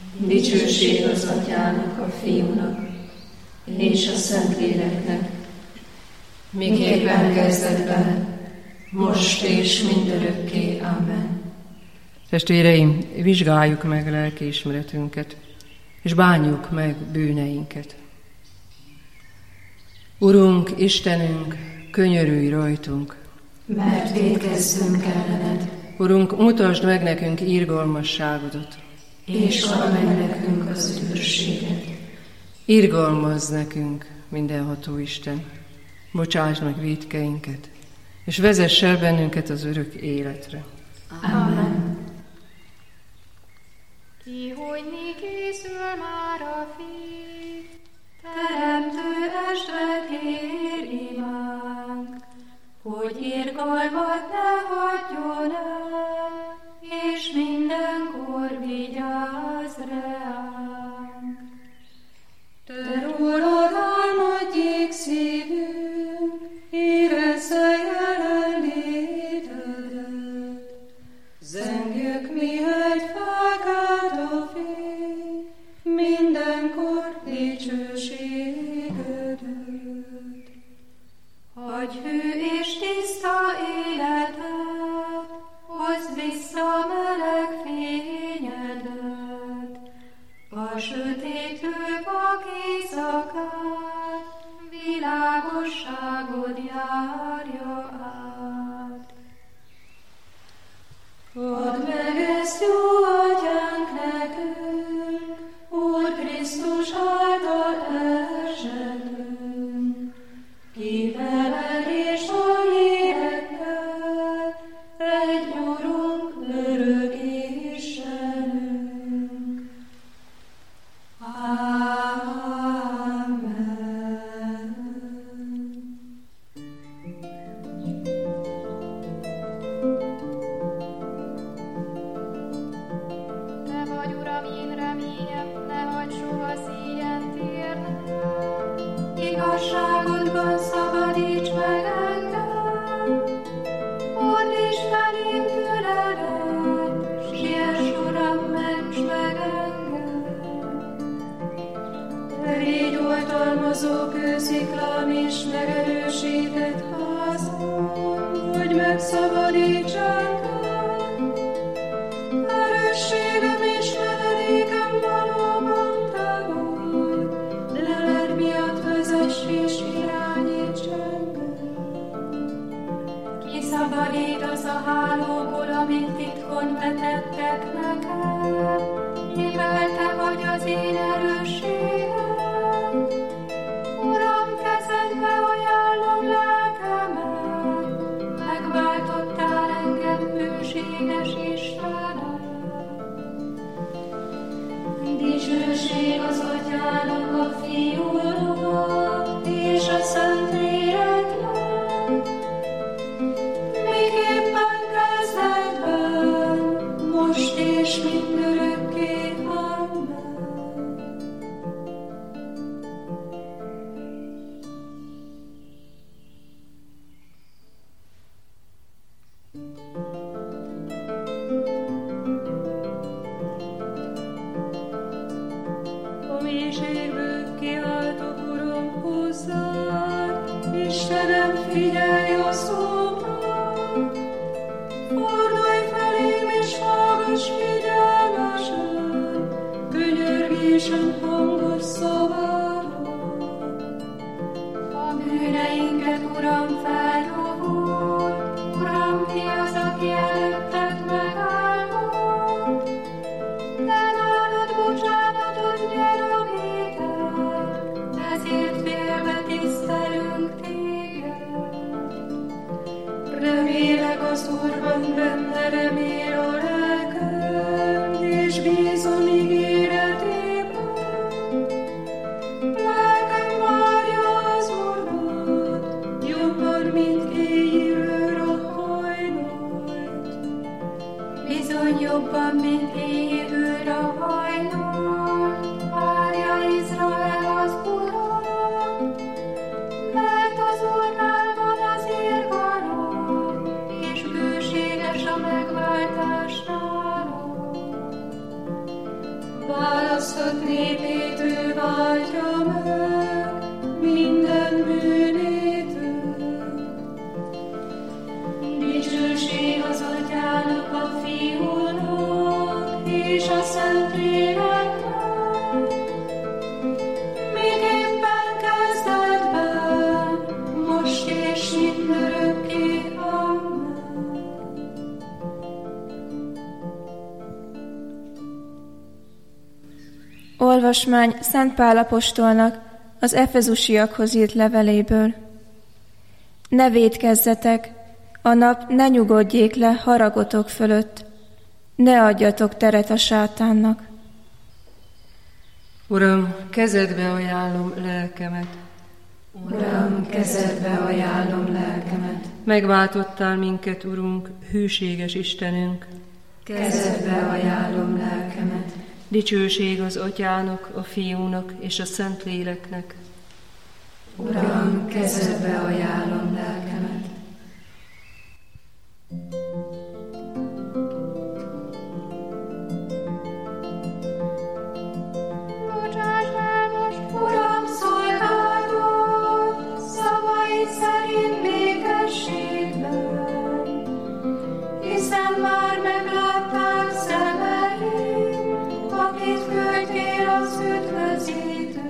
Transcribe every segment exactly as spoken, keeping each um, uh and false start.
Dicsőség az Atyának, a Fiúnak és a Szentléleknek, miképpen kezdetben, most és mindörökké. Amen. Testvéreim, vizsgáljuk meg lelkiismeretünket, és bánjuk meg bűneinket. Urunk, Istenünk, könyörülj rajtunk, mert vétkezzünk ellened. Urunk, mutasd meg nekünk irgalmasságodat, és add meg nekünk az üdvösséget. Irgalmazz nekünk, mindenható Isten, bocsáss meg vétkeinket, és vezess el bennünket az örök életre. Amen. Kihújni készül már a Fiú, teremtő estre kér imánk, hogy irgalmat ne hagyjon el, és mindenkor vigyázz ránk. Te rólad álmodjék szívünk, érezze jelenlétedet. Zengjük mi egy fákát a fény, mindenkor dicsőségedet. Hagyj hű és tiszta életet, hozd vissza meleg fényedet, a sötétlő vak éjszakát, világosságod járja át. Add meg ezt, jó Atyánk, nekünk, Úr Krisztus által esetünk, ki veled és a lélekkel, egy Urunk, örök Istenünk. Amen. Te vagy, Uram, én reményem, ne hagyd soha szíjen térnem. Igazságodban szabadíts meg engem, fordíts felém füledet, siess, Uram, ments meg engem. Te légy oltalmazó kősziklám és megerősített házam, hogy megszabadíts engem. Erősségem és menedékem valóban te vagy, leled miatt vezess és irányíts engem. Kiszabadítasz a hálóból, amit titkon vetettek nekem, mivel te vagy az én erősségem. Uram, kezedbe ajánlom lelkemet, megváltottál engem hűséges Istenem. Dicsőség az Atyának, a Fiúnak és a Szentléleknek, miképpen kezdetben, most és mindörökké. Amen. A mélységből kiáltok, Uram, hozzád, Istenem, figyelj a szómra. Fordulj felém és hallgass figyelmesen, könyörgésem hangos szavára. A bűneinket, Uram, feldobol, Uram, ki az, aki előtted megállott? De nálad bocsánatot nyer a vétek, ezért félve tisztelünk téged. Remélek az Úrban, benne remél a lelkem, és bízom ígéretében. Lelkem várja az Úrban, jobban, mint éjjel a hajnalt. Bizony jobban, mint éjjel a hajnal, várja Izrael az Urat, mert az Úrnál van az irgalom, és bőséges a megváltás. választott népét ő váltja meg, minden bűnétől. Dicsőség az Atyának, a Fiúnak és a Szentléleknek, miképpen kezdetben, most és mindörökké. Amen. Olvasmány Szent Pál apostolnak az efezusiakhoz írt leveléből. Ne vétkezzetek, a nap ne nyugodjék le haragotok fölött, ne adjatok teret a sátánnak. Uram, kezedbe ajánlom lelkemet. Uram, kezedbe ajánlom lelkemet. Megváltottál minket, Urunk, hűséges Istenünk. Kezedbe ajánlom lelkemet. Dicsőség az Atyának, a Fiúnak és a Szentléleknek. Uram, kezedbe ajánlom lelkemet. Bocsáss el most, Uram, szolgálatot, szavaid szerint békességben, hiszen már megláttál szemeim, akit küldtél az üdvözítőt.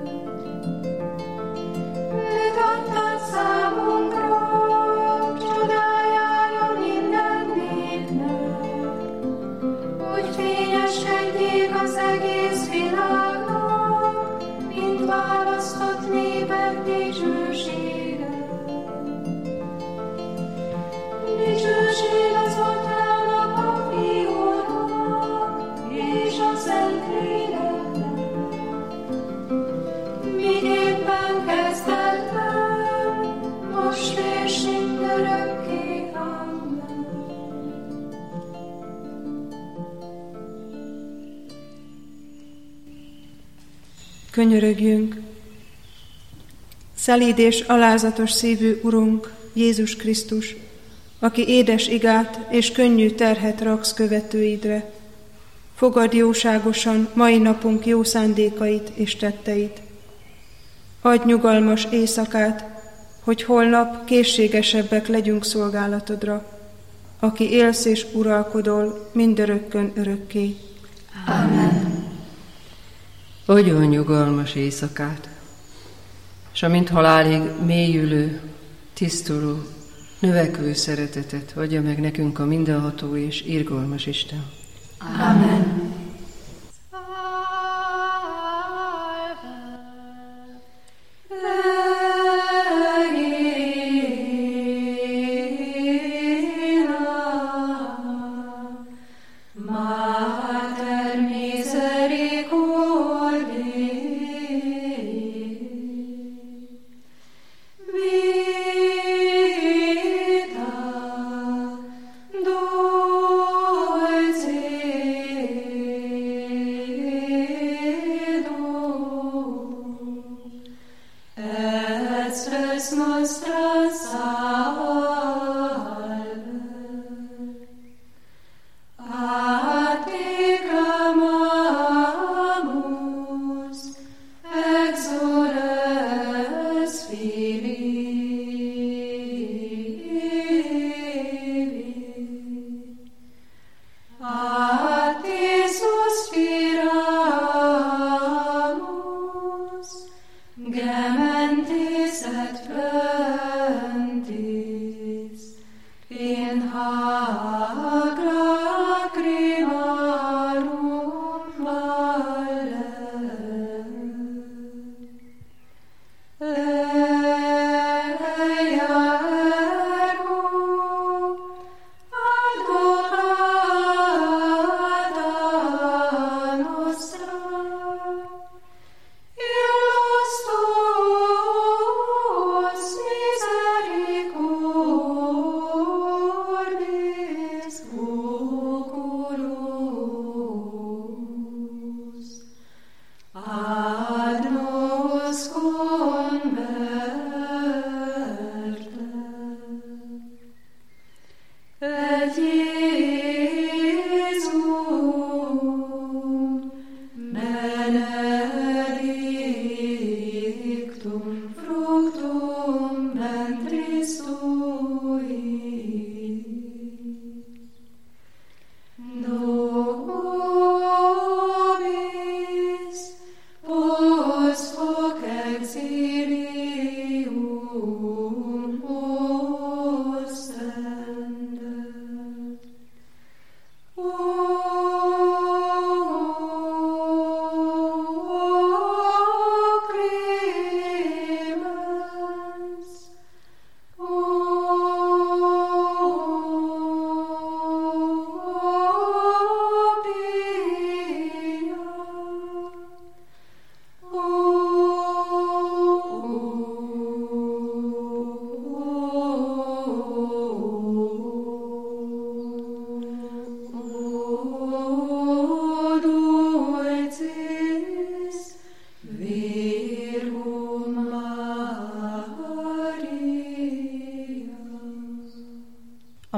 Őt adtad számunkra, csodájára minden népnek, hogy fényeskedjék az egész világnak, mint választott népek dicsősége. Dicsőség az Atyának, a Fiúnak és a Szentléleknek, miképpen kezdetben, most és mindörökké. Amen. Könyörögjünk! Szelíd és alázatos szívű Urunk, Jézus Krisztus, aki édes igát és könnyű terhet raksz követőidre, fogadd jóságosan mai napunk jó szándékait és tetteit. Adj nyugalmas éjszakát, hogy holnap készségesebbek legyünk szolgálatodra, aki élsz és uralkodol mindörökkön örökké. Amen. Adjon nyugalmas éjszakát, s amint halálig mélyülő, tisztuló, növekvő szeretetet adja meg nekünk a mindenható és irgalmas Isten. Amen. Vita, dolce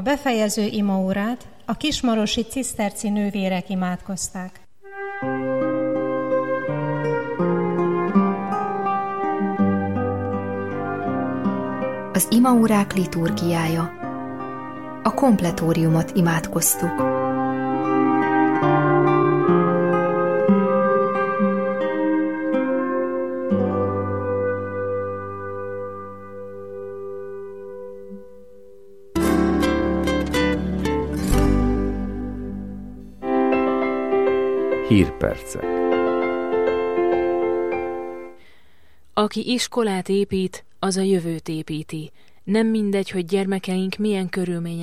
befejező imaórát a kismarosi ciszterci nővérek imádkozták. Az imaórák liturgiája. A kompletóriumot imádkoztuk. Hírpercek. Aki iskolát épít, az a jövőt építi. Nem mindegy, hogy gyermekeink milyen körülmények